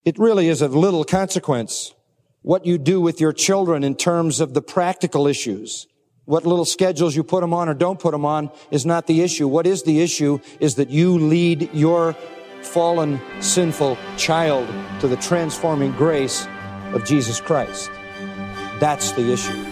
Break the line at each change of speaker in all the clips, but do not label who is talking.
It really is of little consequence what you do with your children in terms of the practical issues. What little schedules you put them on or don't put them on is not the issue. What is the issue is that you lead your fallen, sinful child to the transforming grace of Jesus Christ. That's the issue.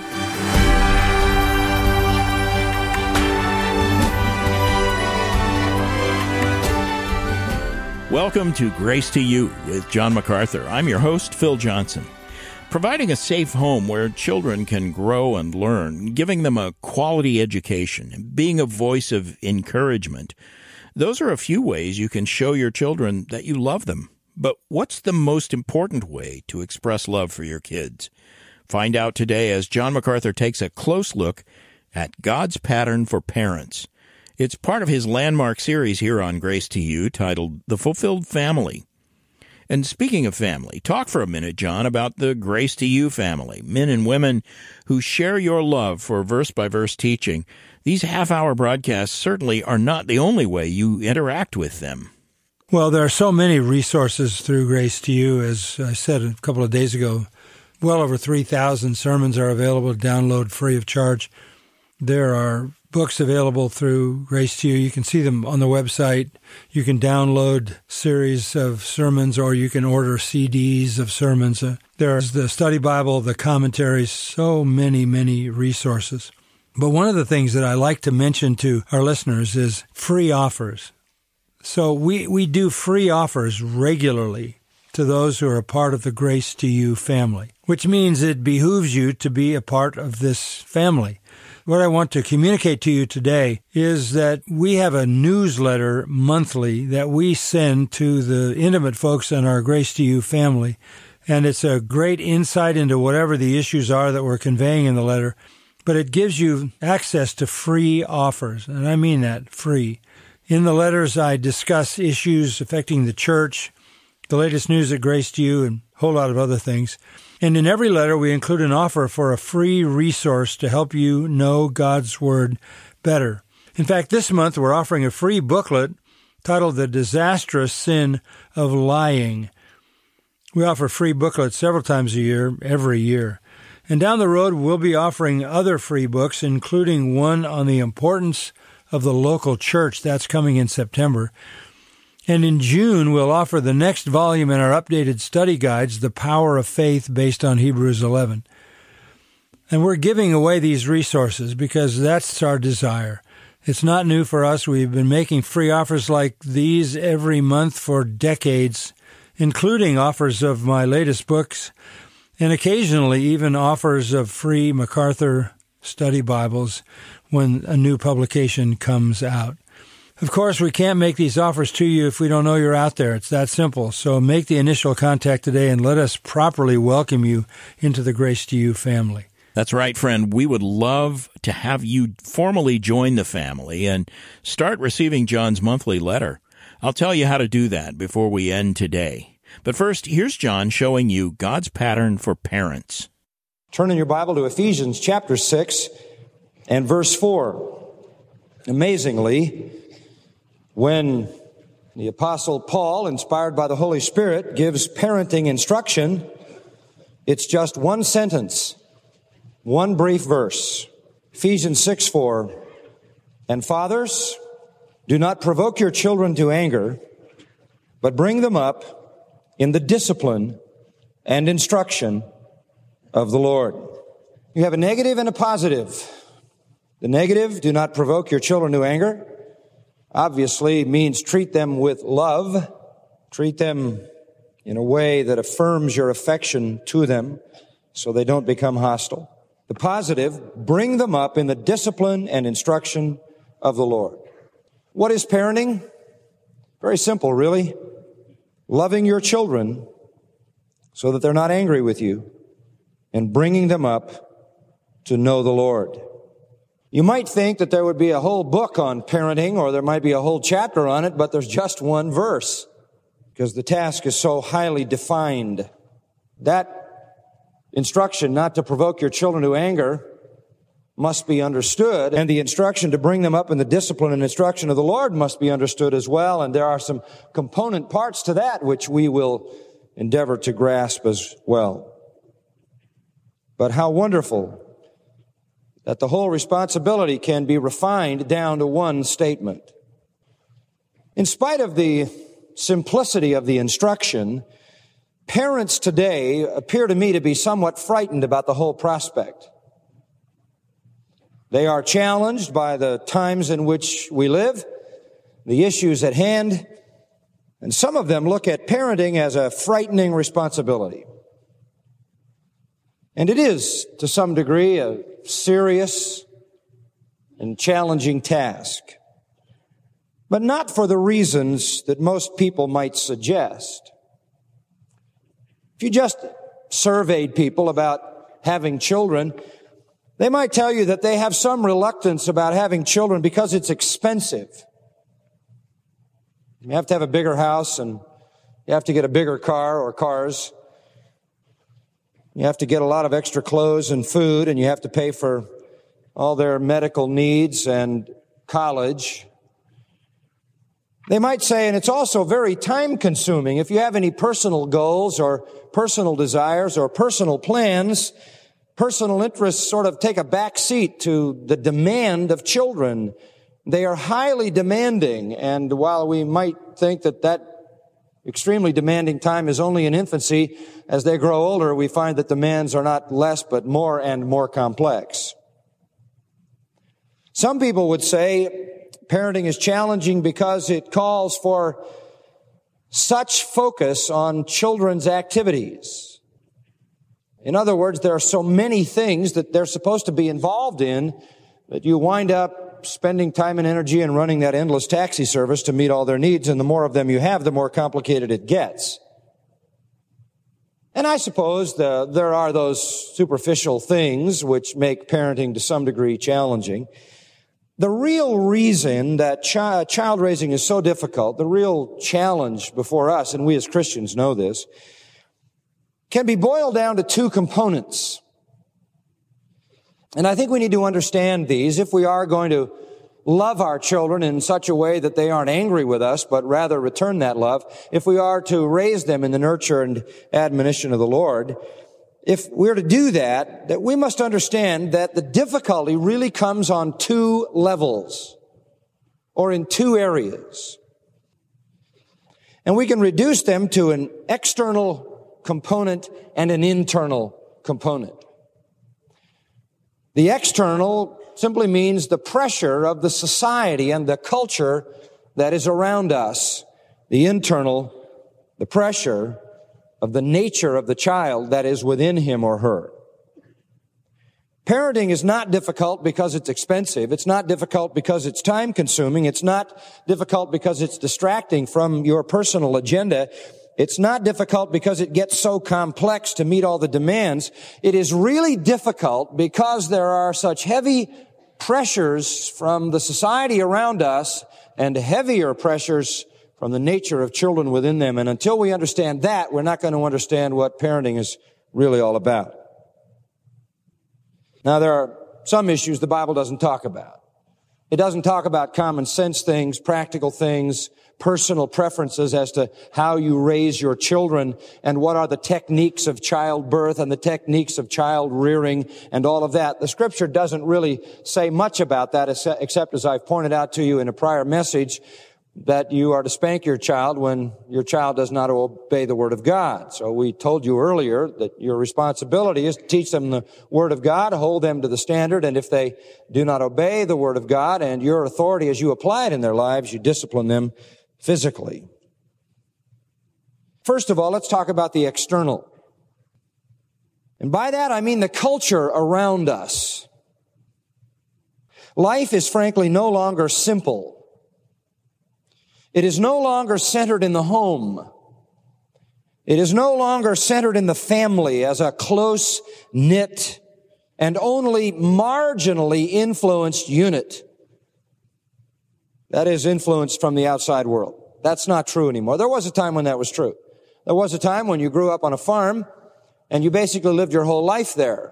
Welcome to Grace to You with John MacArthur. I'm your host, Phil Johnson. Providing a safe home where children can grow and learn, giving them a quality education, being a voice of encouragement, those are a few ways you can show your children that you love them. But what's the most important way to express love for your kids? Find out today as John MacArthur takes a close look at God's pattern for parents. It's part of his landmark series here on Grace to You titled The Fulfilled Family. And speaking of family, talk for a minute, John, about the Grace to You family, men and women who share your love for verse-by-verse teaching. These half-hour broadcasts certainly are not the only way you interact with them.
Well, there are so many resources through Grace to You. As I said a couple of days ago, well over 3,000 sermons are available to download free of charge. There are books available through Grace to You. You can see them on the website. You can download series of sermons, or you can order CDs of sermons. There's the study Bible, the commentaries, so many resources. But one of the things that I like to mention to our listeners is free offers. So we do free offers regularly to those who are a part of the Grace to You family, which means it behooves you to be a part of this family. What I want to communicate to you today is that we have a newsletter monthly that we send to the intimate folks in our Grace to You family, and it's a great insight into whatever the issues are that we're conveying in the letter, but it gives you access to free offers, and I mean that, free. In the letters, I discuss issues affecting the church, the latest news at Grace to You, and a whole lot of other things. And in every letter, we include an offer for a free resource to help you know God's Word better. In fact, this month, we're offering a free booklet titled The Disastrous Sin of Lying. We offer free booklets several times a year, every year. And down the road, we'll be offering other free books, including one on the importance of the local church. That's coming in September. And in June, we'll offer the next volume in our updated study guides, The Power of Faith, based on Hebrews 11. And we're giving away these resources because that's our desire. It's not new for us. We've been making free offers like these every month for decades, including offers of my latest books, and occasionally even offers of free MacArthur study Bibles when a new publication comes out. Of course, we can't make these offers to you if we don't know you're out there. It's that simple. So make the initial contact today and let us properly welcome you into the Grace to You family.
That's right, friend. We would love to have you formally join the family and start receiving John's monthly letter. I'll tell you how to do that before we end today. But first, here's John showing you God's pattern for parents.
Turn in your Bible to Ephesians chapter 6 and verse 4. Amazingly, when the Apostle Paul, inspired by the Holy Spirit, gives parenting instruction, it's just one sentence, one brief verse. Ephesians 6:4. And fathers, do not provoke your children to anger, but bring them up in the discipline and instruction of the Lord. You have a negative and a positive. The negative, do not provoke your children to anger, obviously means treat them with love. Treat them in a way that affirms your affection to them so they don't become hostile. The positive, bring them up in the discipline and instruction of the Lord. What is parenting? Very simple, really. Loving your children so that they're not angry with you and bringing them up to know the Lord. You might think that there would be a whole book on parenting, or there might be a whole chapter on it, but there's just one verse because the task is so highly defined. That instruction not to provoke your children to anger must be understood, and the instruction to bring them up in the discipline and instruction of the Lord must be understood as well, and there are some component parts to that which we will endeavor to grasp as well. But how wonderful that the whole responsibility can be refined down to one statement. In spite of the simplicity of the instruction, parents today appear to me to be somewhat frightened about the whole prospect. They are challenged by the times in which we live, the issues at hand, and some of them look at parenting as a frightening responsibility. And it is, to some degree, a serious and challenging task. But not for the reasons that most people might suggest. If you just surveyed people about having children, they might tell you that they have some reluctance about having children because it's expensive. You have to have a bigger house, and you have to get a bigger car or cars. You have to get a lot of extra clothes and food, and you have to pay for all their medical needs and college. They might say, and it's also very time-consuming. If you have any personal goals or personal desires or personal plans, personal interests sort of take a back seat to the demand of children. They are highly demanding, and while we might think that extremely demanding time is only in infancy, as they grow older, we find that demands are not less but more and more complex. Some people would say parenting is challenging because it calls for such focus on children's activities. In other words, there are so many things that they're supposed to be involved in that you wind up spending time and energy in running that endless taxi service to meet all their needs, and the more of them you have, the more complicated it gets. And I suppose there are those superficial things which make parenting to some degree challenging. The real reason that child raising is so difficult, the real challenge before us, and we as Christians know this, can be boiled down to two components. And I think we need to understand these if we are going to love our children in such a way that they aren't angry with us, but rather return that love. If we are to raise them in the nurture and admonition of the Lord, if we're to do that we must understand that the difficulty really comes on two levels, or in two areas. And we can reduce them to an external component and an internal component. The external simply means the pressure of the society and the culture that is around us. The internal, the pressure of the nature of the child that is within him or her. Parenting is not difficult because it's expensive. It's not difficult because it's time-consuming. It's not difficult because it's distracting from your personal agenda. It's not difficult because it gets so complex to meet all the demands. It is really difficult because there are such heavy pressures from the society around us and heavier pressures from the nature of children within them. And until we understand that, we're not going to understand what parenting is really all about. Now, there are some issues the Bible doesn't talk about. It doesn't talk about common sense things, practical things, personal preferences as to how you raise your children and what are the techniques of childbirth and the techniques of child rearing and all of that. The Scripture doesn't really say much about that, except as I've pointed out to you in a prior message, that you are to spank your child when your child does not obey the Word of God. So we told you earlier that your responsibility is to teach them the Word of God, hold them to the standard, and if they do not obey the Word of God and your authority as you apply it in their lives, you discipline them physically. First of all, let's talk about the external. And by that, I mean the culture around us. Life is frankly no longer simple. It is no longer centered in the home. It is no longer centered in the family as a close-knit and only marginally influenced unit that is influenced from the outside world. That's not true anymore. There was a time when that was true. There was a time when you grew up on a farm and you basically lived your whole life there.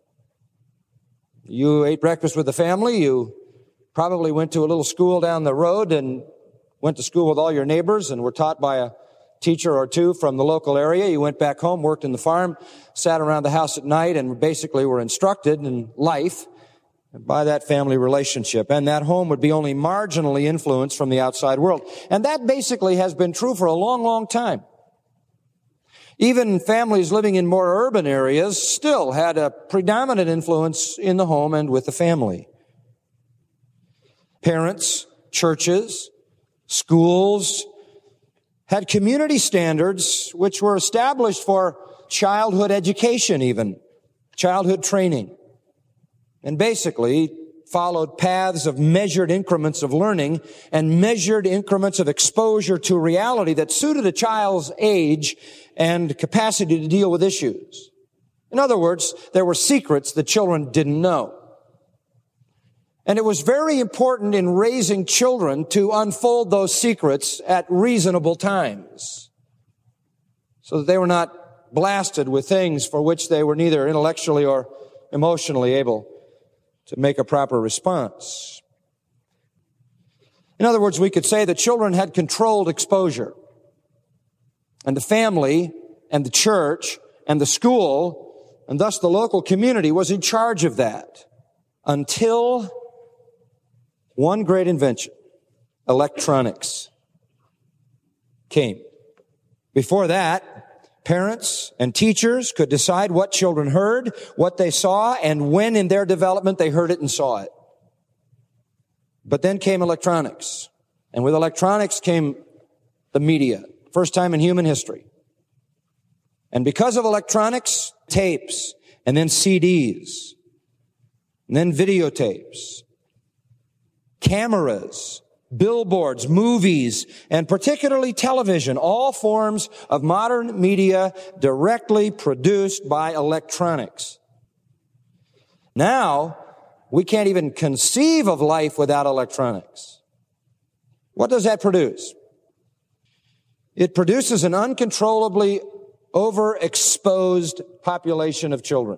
You ate breakfast with the family. You probably went to a little school down the road and went to school with all your neighbors and were taught by a teacher or two from the local area. You went back home, worked in the farm, sat around the house at night, and basically were instructed in life by that family relationship. And that home would be only marginally influenced from the outside world. And that basically has been true for a long, long time. Even families living in more urban areas still had a predominant influence in the home and with the family. Parents, churches, schools had community standards which were established for childhood education even, childhood training, and basically followed paths of measured increments of learning and measured increments of exposure to reality that suited a child's age and capacity to deal with issues. In other words, there were secrets that children didn't know. And it was very important in raising children to unfold those secrets at reasonable times so that they were not blasted with things for which they were neither intellectually or emotionally able to make a proper response. In other words, we could say that children had controlled exposure, and the family and the church and the school, and thus the local community, was in charge of that until one great invention, electronics, came. Before that, parents and teachers could decide what children heard, what they saw, and when in their development they heard it and saw it. But then came electronics. And with electronics came the media. First time in human history. And because of electronics, tapes, and then CDs, and then videotapes, cameras, billboards, movies, and particularly television, all forms of modern media directly produced by electronics. Now, we can't even conceive of life without electronics. What does that produce? It produces an uncontrollably overexposed population of children.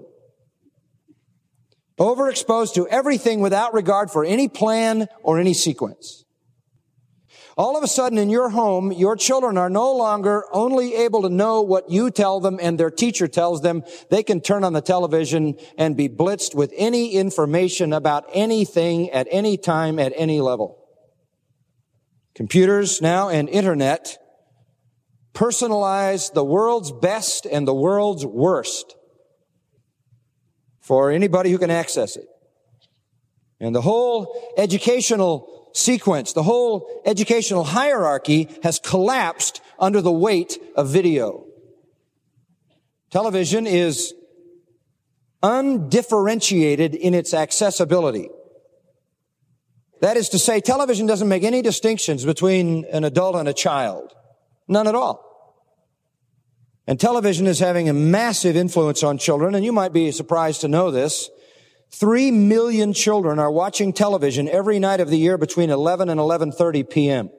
Overexposed to everything without regard for any plan or any sequence. All of a sudden in your home, your children are no longer only able to know what you tell them and their teacher tells them. They can turn on the television and be blitzed with any information about anything at any time at any level. Computers now and internet personalize the world's best and the world's worst for anybody who can access it. And the whole educational sequence, the whole educational hierarchy has collapsed under the weight of video. Television is undifferentiated in its accessibility. That is to say, television doesn't make any distinctions between an adult and a child. None at all. And television is having a massive influence on children, and you might be surprised to know this. 3 million children are watching television every night of the year between 11 and 11:30 p.m.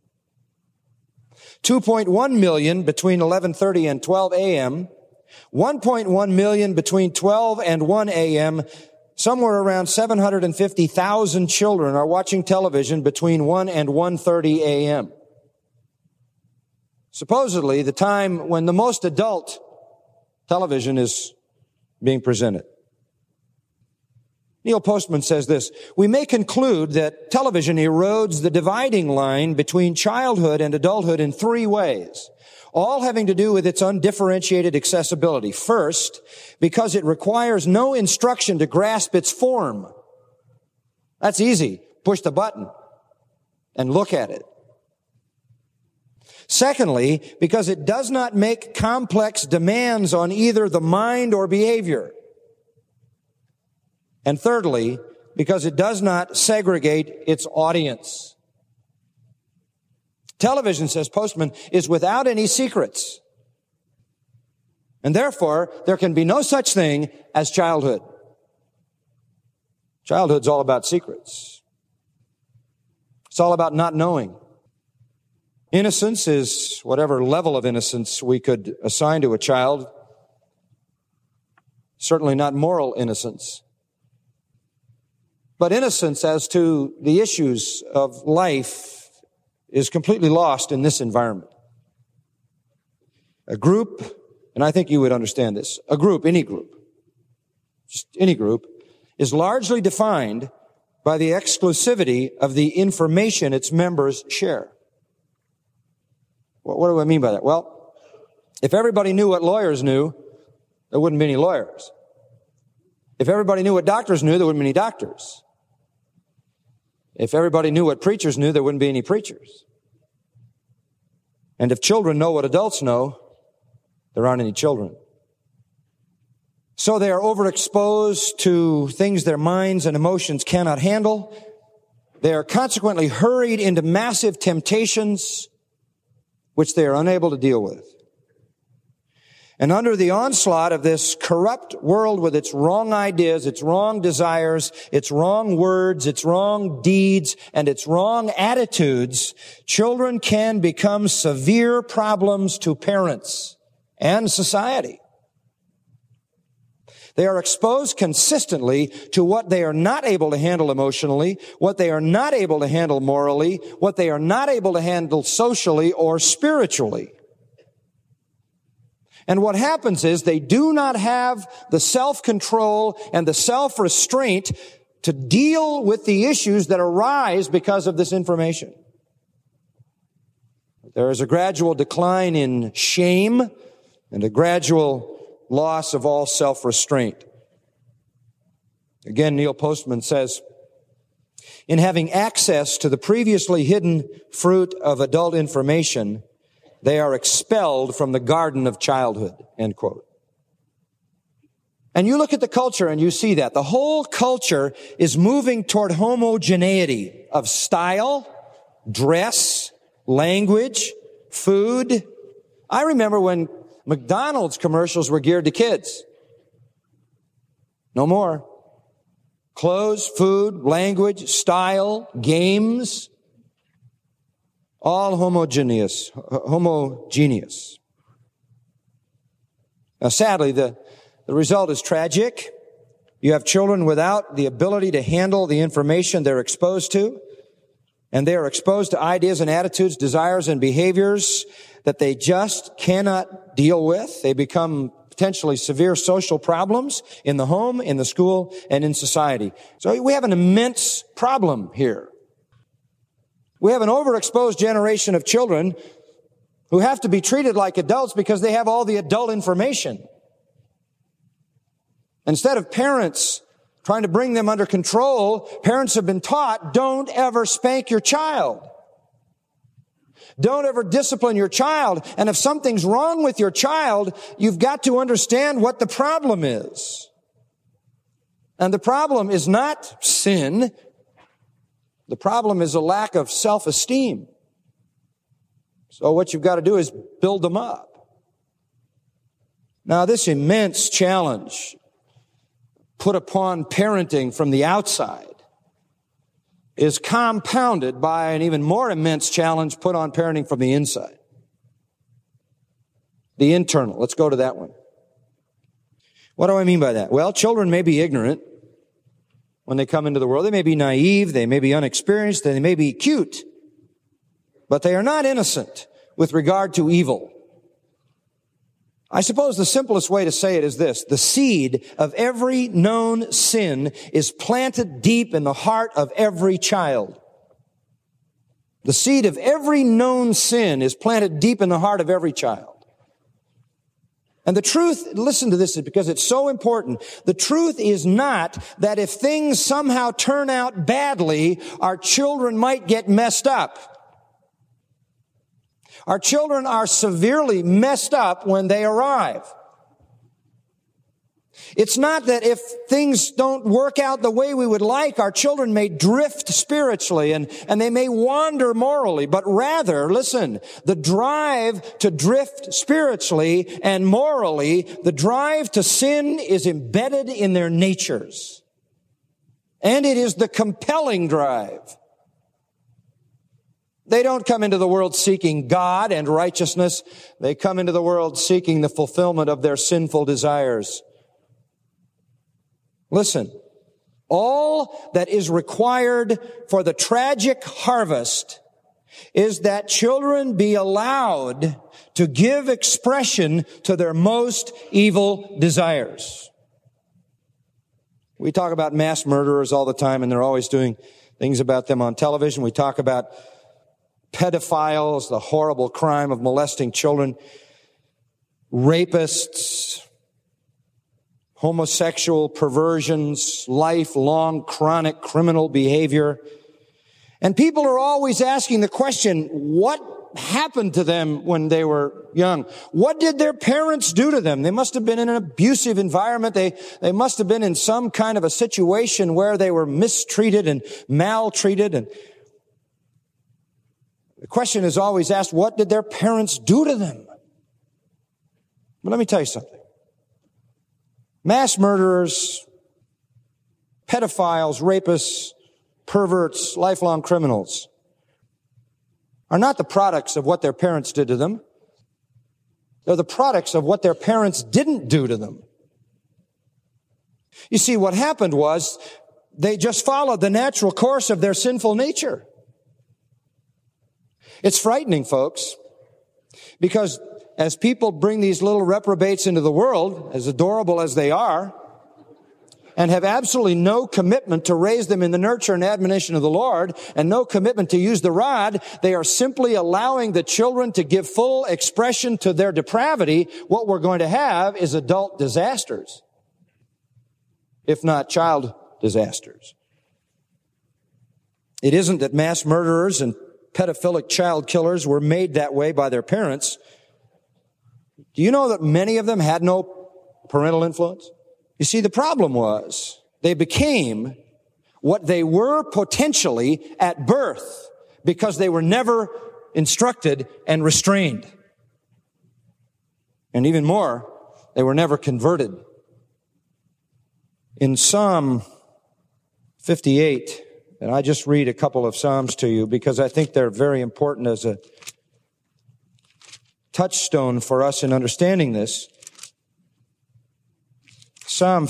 2.1 million between 11:30 and 12 a.m. 1.1 million between 12 and 1 a.m. Somewhere around 750,000 children are watching television between 1 and 1:30 a.m. Supposedly the time when the most adult television is being presented. Neil Postman says this: we may conclude that television erodes the dividing line between childhood and adulthood in 3 ways, all having to do with its undifferentiated accessibility. First, because it requires no instruction to grasp its form. That's easy. Push the button and look at it. Secondly, because it does not make complex demands on either the mind or behavior. And thirdly, because it does not segregate its audience. Television, says Postman, is without any secrets. And therefore, there can be no such thing as childhood. Childhood's all about secrets. It's all about not knowing. Innocence is whatever level of innocence we could assign to a child. Certainly not moral innocence. But innocence as to the issues of life is completely lost in this environment. A group, and I think you would understand this, a group, any group, just any group, is largely defined by the exclusivity of the information its members share. What do I mean by that? Well, if everybody knew what lawyers knew, there wouldn't be any lawyers. If everybody knew what doctors knew, there wouldn't be any doctors. If everybody knew what preachers knew, there wouldn't be any preachers. And if children know what adults know, there aren't any children. So they are overexposed to things their minds and emotions cannot handle. They are consequently hurried into massive temptations which they are unable to deal with. And under the onslaught of this corrupt world with its wrong ideas, its wrong desires, its wrong words, its wrong deeds, and its wrong attitudes, children can become severe problems to parents and society. They are exposed consistently to what they are not able to handle emotionally, what they are not able to handle morally, what they are not able to handle socially or spiritually. And what happens is they do not have the self-control and the self-restraint to deal with the issues that arise because of this information. There is a gradual decline in shame and a gradual loss of all self-restraint. Again, Neil Postman says, in having access to the previously hidden fruit of adult information, they are expelled from the garden of childhood, end quote. And you look at the culture and you see that. The whole culture is moving toward homogeneity of style, dress, language, food. I remember when McDonald's commercials were geared to kids. No more. Clothes, food, language, style, games, all homogeneous. Now, sadly, the result is tragic. You have children without the ability to handle the information they're exposed to, and they are exposed to ideas and attitudes, desires and behaviors that they just cannot deal with. They become potentially severe social problems in the home, in the school, and in society. So we have an immense problem here. We have an overexposed generation of children who have to be treated like adults because they have all the adult information. Instead of parents trying to bring them under control, parents have been taught, don't ever spank your child. Don't ever discipline your child. And if something's wrong with your child, you've got to understand what the problem is. And the problem is not sin. The problem is a lack of self-esteem. So what you've got to do is build them up. Now, this immense challenge put upon parenting from the outside is compounded by an even more immense challenge put on parenting from the inside. The internal. Let's go to that one. What do I mean by that? Well, children may be ignorant when they come into the world. They may be naive, they may be unexperienced, they may be cute, but they are not innocent with regard to evil. I suppose the simplest way to say it is this: the seed of every known sin is planted deep in the heart of every child. The seed of every known sin is planted deep in the heart of every child. And the truth, listen to this because it's so important. The truth is not that if things somehow turn out badly, our children might get messed up. Our children are severely messed up when they arrive. It's not that if things don't work out the way we would like, our children may drift spiritually and they may wander morally, but rather, listen, the drive to drift spiritually and morally, the drive to sin is embedded in their natures. And it is the compelling drive. They don't come into the world seeking God and righteousness. They come into the world seeking the fulfillment of their sinful desires. Listen, all that is required for the tragic harvest is that children be allowed to give expression to their most evil desires. We talk about mass murderers all the time, and they're always doing things about them on television. We talk about pedophiles, the horrible crime of molesting children, rapists, homosexual perversions, lifelong chronic criminal behavior. And people are always asking the question, what happened to them when they were young? What did their parents do to them? They must have been in an abusive environment. They must have been in some kind of a situation where they were mistreated and maltreated. And the question is always asked, what did their parents do to them? But let me tell you something. Mass murderers, pedophiles, rapists, perverts, lifelong criminals are not the products of what their parents did to them. They're the products of what their parents didn't do to them. You see, what happened was they just followed the natural course of their sinful nature. It's frightening, folks, because as people bring these little reprobates into the world, as adorable as they are, and have absolutely no commitment to raise them in the nurture and admonition of the Lord, and no commitment to use the rod, they are simply allowing the children to give full expression to their depravity. What we're going to have is adult disasters, if not child disasters. It isn't that mass murderers and pedophilic child killers were made that way by their parents. Do you know that many of them had no parental influence? You see, the problem was they became what they were potentially at birth because they were never instructed and restrained. And even more, they were never converted. In Psalm 58, and I just read a couple of Psalms to you because I think they're very important as a touchstone for us in understanding this. Psalm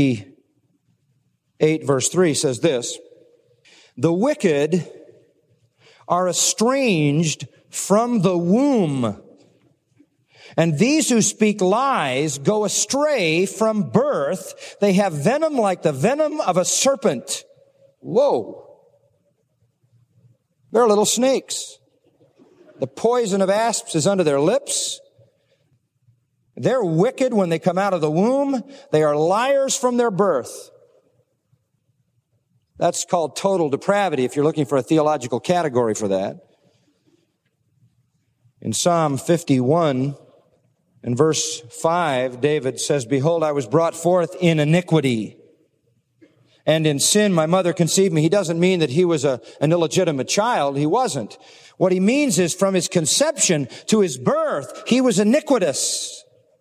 58 verse 3 says this, "The wicked are estranged from the womb, and these who speak lies go astray from birth. They have venom like the venom of a serpent." Whoa. They're little snakes. The poison of asps is under their lips. They're wicked when they come out of the womb. They are liars from their birth. That's called total depravity if you're looking for a theological category for that. In Psalm 51 and verse 5, David says, "Behold, I was brought forth in iniquity, and in sin my mother conceived me." He doesn't mean that he was an illegitimate child. He wasn't. What he means is from his conception to his birth, he was iniquitous.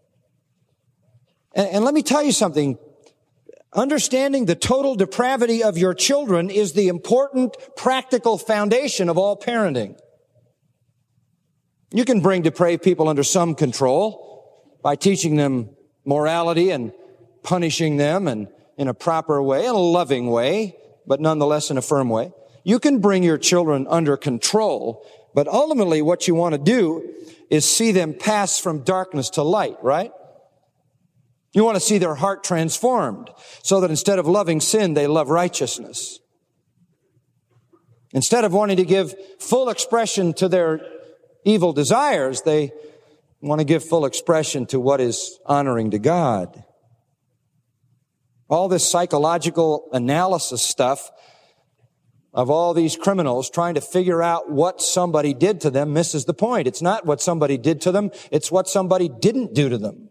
And let me tell you something. Understanding the total depravity of your children is the important practical foundation of all parenting. You can bring depraved people under some control by teaching them morality and punishing them and in a proper way, in a loving way, but nonetheless in a firm way. You can bring your children under control, but ultimately what you want to do is see them pass from darkness to light, right? You want to see their heart transformed so that instead of loving sin, they love righteousness. Instead of wanting to give full expression to their evil desires, they want to give full expression to what is honoring to God. All this psychological analysis stuff of all these criminals trying to figure out what somebody did to them misses the point. It's not what somebody did to them, it's what somebody didn't do to them.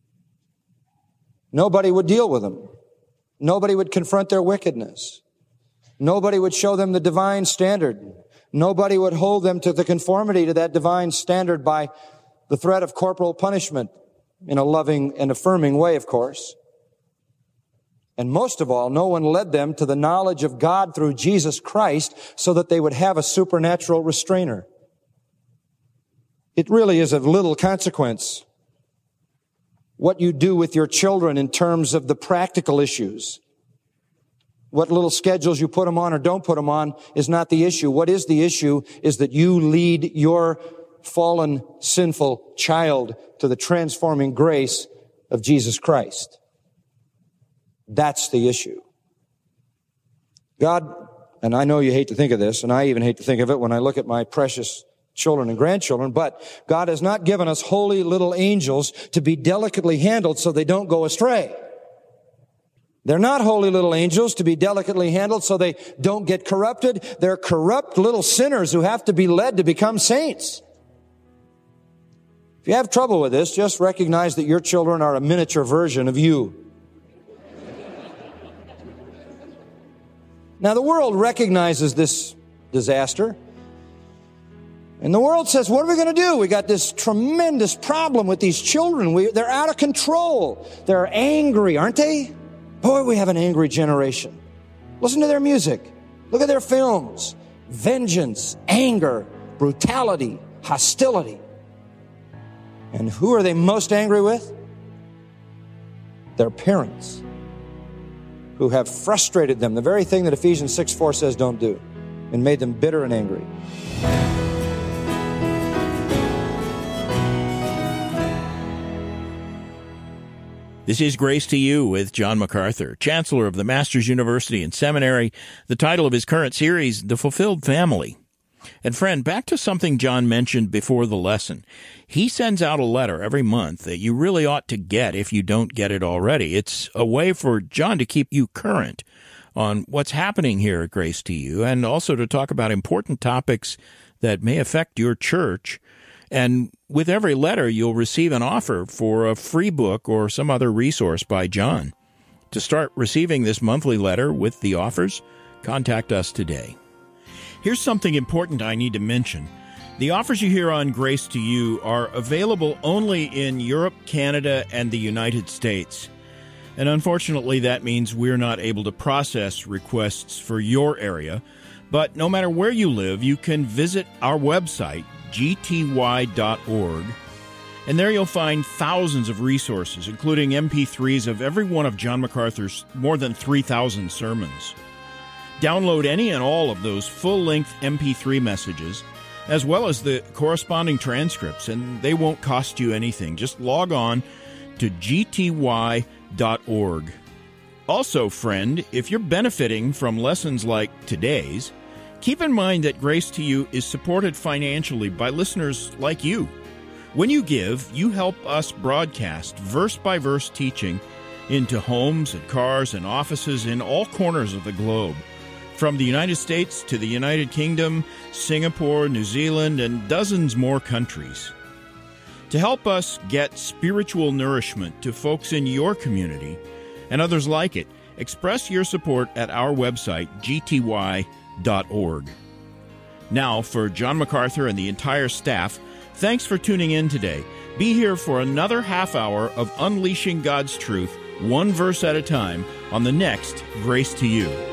Nobody would deal with them. Nobody would confront their wickedness. Nobody would show them the divine standard. Nobody would hold them to the conformity to that divine standard by the threat of corporal punishment in a loving and affirming way, of course. And most of all, no one led them to the knowledge of God through Jesus Christ so that they would have a supernatural restrainer. It really is of little consequence what you do with your children in terms of the practical issues. What little schedules you put them on or don't put them on is not the issue. What is the issue is that you lead your fallen, sinful child to the transforming grace of Jesus Christ. That's the issue. God, and I know you hate to think of this, and I even hate to think of it when I look at my precious children and grandchildren, but God has not given us holy little angels to be delicately handled so they don't go astray. They're not holy little angels to be delicately handled so they don't get corrupted. They're corrupt little sinners who have to be led to become saints. If you have trouble with this, just recognize that your children are a miniature version of you. Now, the world recognizes this disaster. And the world says, what are we going to do? We got this tremendous problem with these children. They're out of control. They're angry, aren't they? Boy, we have an angry generation. Listen to their music. Look at their films. Vengeance, anger, brutality, hostility. And who are they most angry with? Their parents, who have frustrated them, the very thing that Ephesians 6:4 says don't do, and made them bitter and angry.
This is Grace to You with John MacArthur, Chancellor of the Masters University and Seminary. The title of his current series, The Fulfilled Family. And friend, back to something John mentioned before the lesson. He sends out a letter every month that you really ought to get if you don't get it already. It's a way for John to keep you current on what's happening here at Grace to You, and also to talk about important topics that may affect your church. And with every letter, you'll receive an offer for a free book or some other resource by John. To start receiving this monthly letter with the offers, contact us today. Here's something important I need to mention. The offers you hear on Grace to You are available only in Europe, Canada, and the United States. And unfortunately, that means we're not able to process requests for your area. But no matter where you live, you can visit our website, gty.org, and there you'll find thousands of resources, including MP3s of every one of John MacArthur's more than 3,000 sermons. Download any and all of those full-length MP3 messages, as well as the corresponding transcripts, and they won't cost you anything. Just log on to gty.org. Also, friend, if you're benefiting from lessons like today's, keep in mind that Grace to You is supported financially by listeners like you. When you give, you help us broadcast verse-by-verse teaching into homes and cars and offices in all corners of the globe, from the United States to the United Kingdom, Singapore, New Zealand, and dozens more countries. To help us get spiritual nourishment to folks in your community and others like it, express your support at our website, gty.org. Now, for John MacArthur and the entire staff, thanks for tuning in today. Be here for another half hour of unleashing God's truth, one verse at a time, on the next Grace to You.